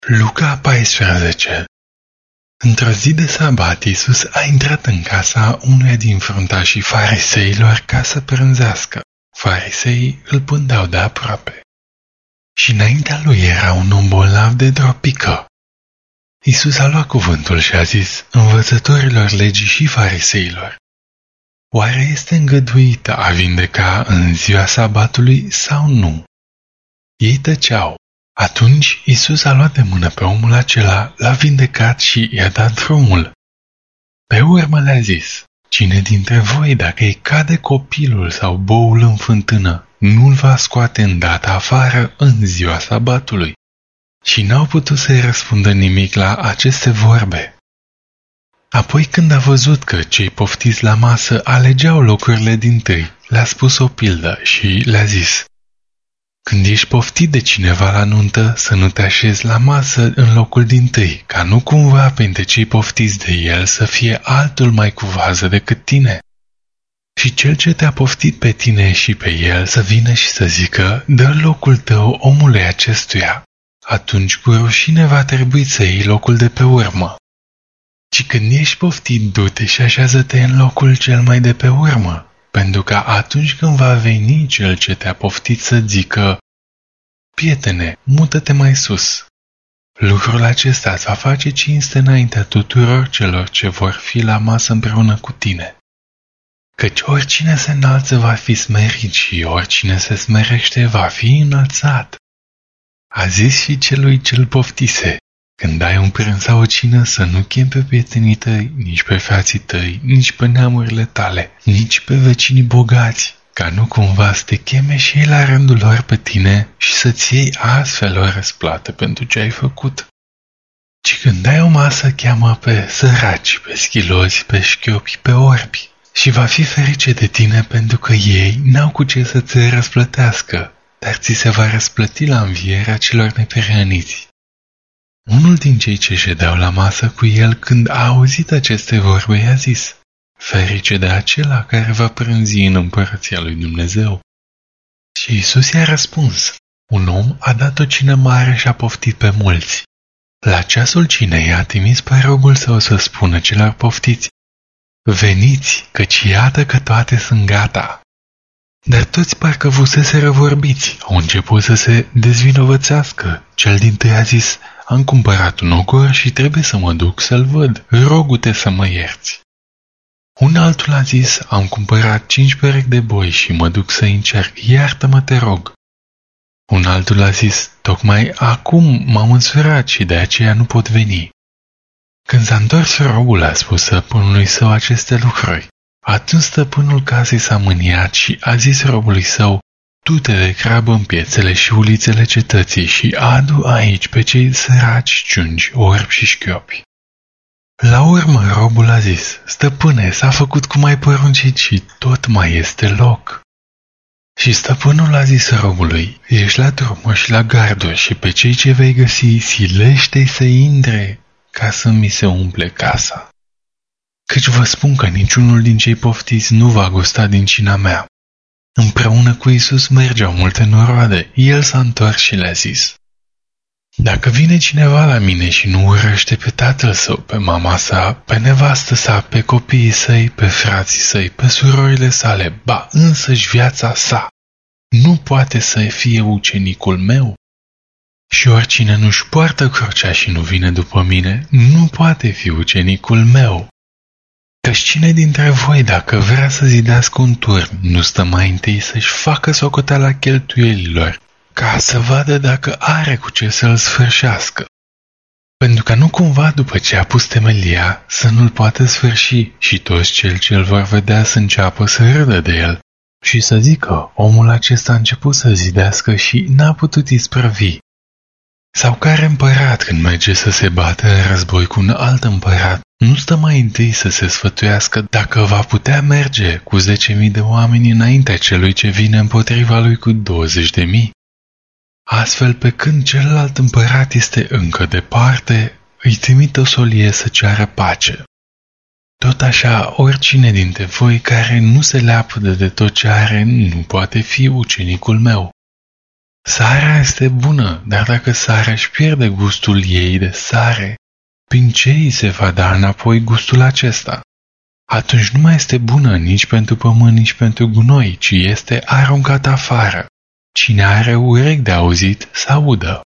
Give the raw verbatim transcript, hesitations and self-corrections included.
Luca paisprezece. Într-o zi de sabat, Iisus a intrat în casa unuia din fruntașii fariseilor ca să prânzească. Fariseii îl pândeau de aproape. Și înaintea lui era un om bolnav de dropică. Iisus a luat cuvântul și a zis învățătorilor legii și fariseilor: oare este îngăduită a vindeca în ziua sabatului sau nu? Ei tăceau. Atunci Iisus a luat de mână pe omul acela, l-a vindecat și i-a dat drumul. Pe urmă le-a zis: cine dintre voi, dacă îi cade copilul sau boul în fântână, nu-l va scoate îndată afară în ziua sabatului? Și n-au putut să-i răspundă nimic la aceste vorbe. Apoi, când a văzut că cei poftiți la masă alegeau locurile dintâi, le-a spus o pildă și le-a zis: când ești poftit de cineva la nuntă, să nu te așezi la masă în locul dintâi, ca nu cumva printre cei poftiți de el să fie altul mai cu vază decât tine. Și cel ce te-a poftit pe tine și pe el să vină și să zică: dă locul tău omului acestuia. Atunci cu rușine va trebui să iei locul de pe urmă. Și când ești poftit, du-te și așează-te în locul cel mai de pe urmă, pentru că atunci când va veni cel ce te-a poftit să zică: prietene, mută-te mai sus. Lucrul acesta îți va face cinste înaintea tuturor celor ce vor fi la masă împreună cu tine. Căci oricine se înalță va fi smerit și oricine se smerește va fi înălțat. A zis și celui ce-l poftise: când ai un prânz sau o cină, să nu chem pe prietenii tăi, nici pe frații tăi, nici pe neamurile tale, nici pe vecinii bogați, ca nu cumva să te cheme și ei la rândul lor pe tine și să-ți iei astfel o răsplată pentru ce ai făcut. Ci când ai o masă, cheamă pe săraci, pe schilozi, pe șchiopi, pe orbi, și va fi ferice de tine pentru că ei n-au cu ce să-ți răsplătească, dar ți se va răsplăti la învierea celor nepereniți. Unul din cei ce ședeau la masă cu el, când a auzit aceste vorbe, i-a zis: ferice de acela care va prânzi în împărăția lui Dumnezeu. Și Iisus i-a răspuns: un om a dat o cină mare și a poftit pe mulți. La ceasul cinei a trimis pe robul său să spună celor poftiți: veniți, căci iată că toate sunt gata. Dar toți parcă vuseseră vorbiți, au început să se dezvinovățească. Cel dintâi a zis: am cumpărat un ogor și trebuie să mă duc să-l văd, rogu-te să mă ierți. Un altul a zis: am cumpărat cinci perechi de boi și mă duc să-i încerc, iartă-mă, te rog. Un altul a zis: tocmai acum m-am însferat și de aceea nu pot veni. Când s-a întors, robul a spus stăpânului său aceste lucruri. Atunci stăpânul casei s-a mâniat și a zis robului său: du-te de grabă în piețele și ulițele cetății și adu aici pe cei săraci, ciungi, orbi și șchiopi. La urmă robul a zis: stăpâne, s-a făcut cum ai poruncit și tot mai este loc. Și stăpânul a zis robului: ești la drumuri și la garduri și pe cei ce vei găsi silește-i să intre, ca să mi se umple casa. Căci vă spun că niciunul din cei poftiți nu va gusta din cina mea. Împreună cu Iisus mergeau multe noroade. El s-a întors și le-a zis: dacă vine cineva la mine și nu urăște pe tatăl său, pe mama sa, pe nevastă sa, pe copiii săi, pe frații săi, pe surorile sale, ba însăși viața sa, nu poate să fie ucenicul meu. Și oricine nu-și poartă crucea și nu vine după mine, nu poate fi ucenicul meu. Căci cine dintre voi, dacă vrea să zidească un turn, nu stă mai întâi să-și facă socoteala cheltuielilor, ca să vadă dacă are cu ce să-l sfârșească. Pentru că nu cumva după ce a pus temelia să nu-l poată sfârși și toți cel ce îl vor vedea să înceapă să râdă de el și să zică: omul acesta a început să zidească și n-a putut isprăvi. Sau care împărat, când merge să se bată în război cu un alt împărat, nu stă mai întâi să se sfătuiască dacă va putea merge cu zece mii de oameni înaintea celui ce vine împotriva lui cu douăzeci de mii? Astfel, pe când celălalt împărat este încă departe, îi trimite o solie să ceară pace. Tot așa, oricine dintre voi care nu se leapădă de tot ce are, nu poate fi ucenicul meu. Sarea este bună, dar dacă sarea își pierde gustul ei de sare, prin ce îi se va da înapoi gustul acesta? Atunci nu mai este bună nici pentru pământ, nici pentru gunoi, ci este aruncată afară. Cine are urechi de auzit, să audă.